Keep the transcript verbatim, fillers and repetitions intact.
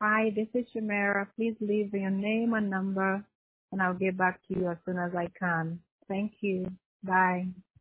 "Hi, this is Shumera. Please leave your name and number, and I'll get back to you as soon as I can. Thank you. Bye."